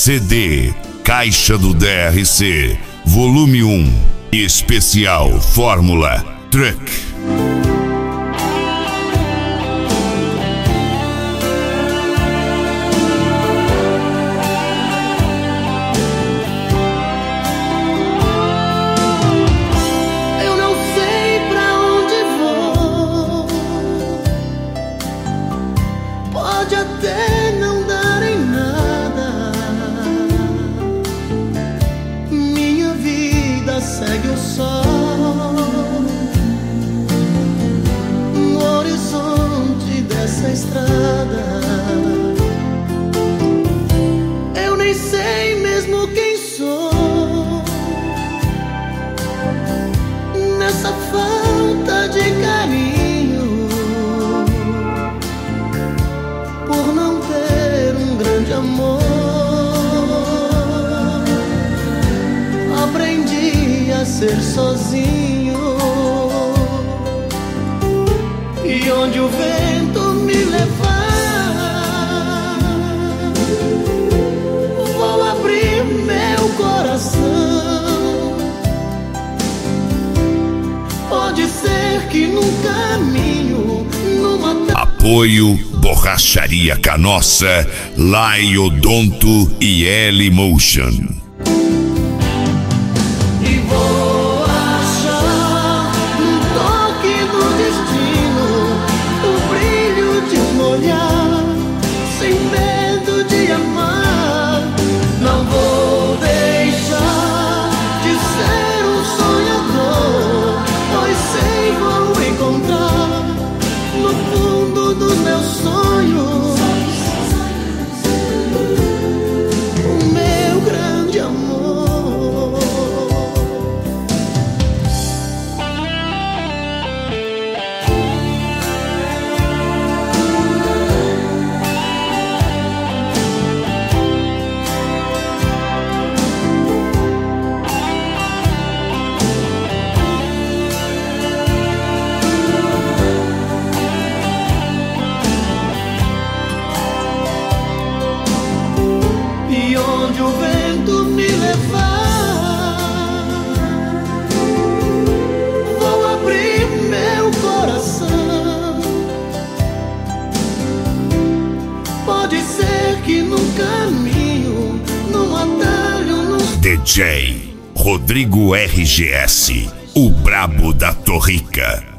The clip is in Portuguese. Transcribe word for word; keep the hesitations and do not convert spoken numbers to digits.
C D Caixa do D R C, volume um, especial Fórmula Truck. Pode até não dar em nada, minha vida segue o sol no horizonte dessa estrada. Eu nem sei mesmo quem sou nessa falta de carinho, por não ter um grande amor. Aprendi a ser sozinho, e onde o vento me levar, vou abrir meu coração. Pode ser que num caminho, numa... Apoio Borracharia Canossa, Laiodonto e L-Motion. E vou achar um toque do destino, o brilho de um olhar, sem medo de amar. Não vou deixar de ser um sonhador, pois sei vou encontrar no fundo dos meus sonhos o meu grande amor. E onde o vento me levar, vou abrir meu coração. Pode ser que no caminho, num atalho, num... D J Rodrigo R G S, o brabo da Torrica.